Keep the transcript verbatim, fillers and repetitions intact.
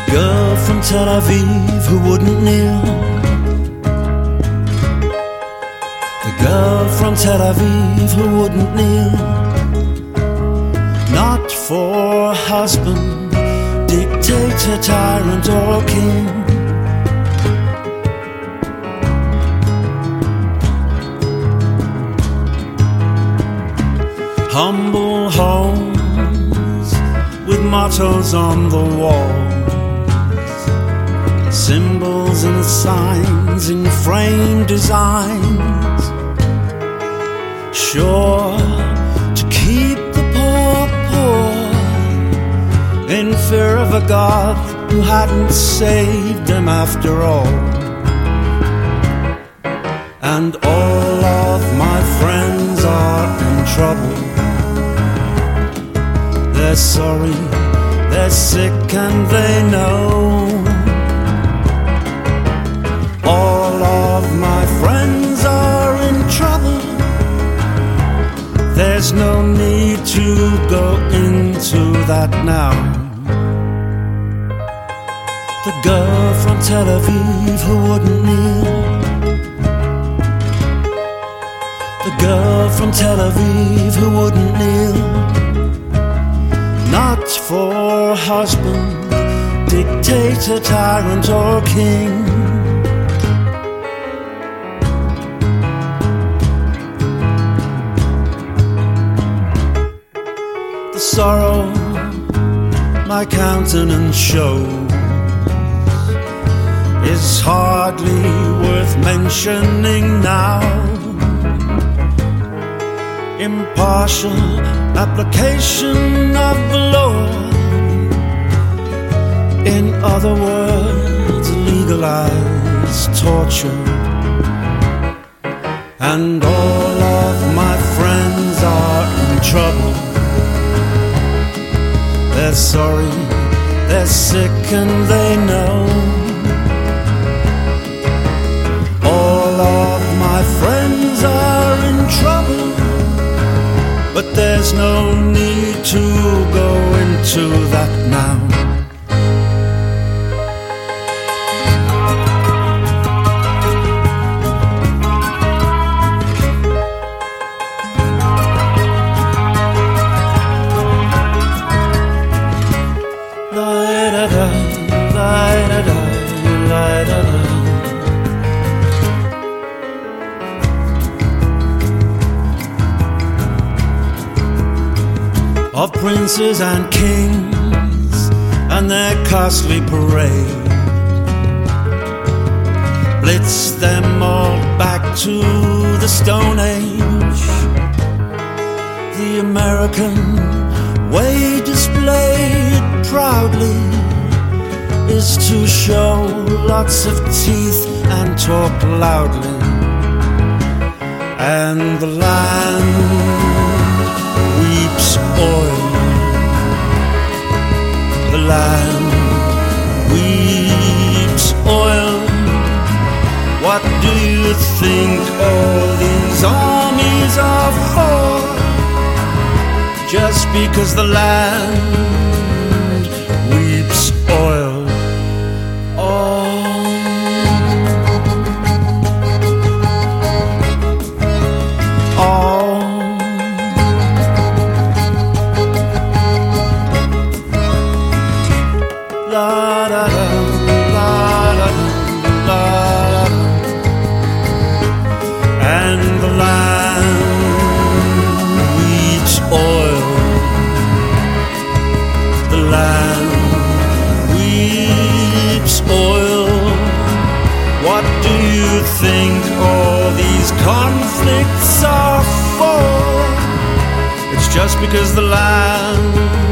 girl from Tel Aviv who wouldn't kneel. The girl from Tel Aviv who wouldn't kneel. Not for husband, dictator, tyrant or king. Humble homes with mottos on the walls, symbols and signs in framed designs, sure to keep the poor poor, in fear of a God who hadn't saved them after all. And all of my friends are in trouble. They're sorry, they're sick and they know. All of my friends are in trouble. There's no need to go into that now. The girl from Tel Aviv who wouldn't kneel. The girl from Tel Aviv who wouldn't kneel. Not for husband, dictator, tyrant or king. The sorrow my countenance shows is hardly worth mentioning now. Impartial application of the law, in other words, legalized torture. And all of my friends are in trouble. They're sorry, they're sick and they know. All of my friends are in trouble, but there's no need to go into that now. La-da-da, la-da-da, la-da-da. Of princes and kings and their costly parade, blitz them all back to the Stone Age. The American way displayed proudly is to show lots of teeth and talk loudly. And the land weeps oil. The land weeps oil. What do you think all these armies are for? Just because the land weeps oil. Think all these conflicts are for? It's just because the land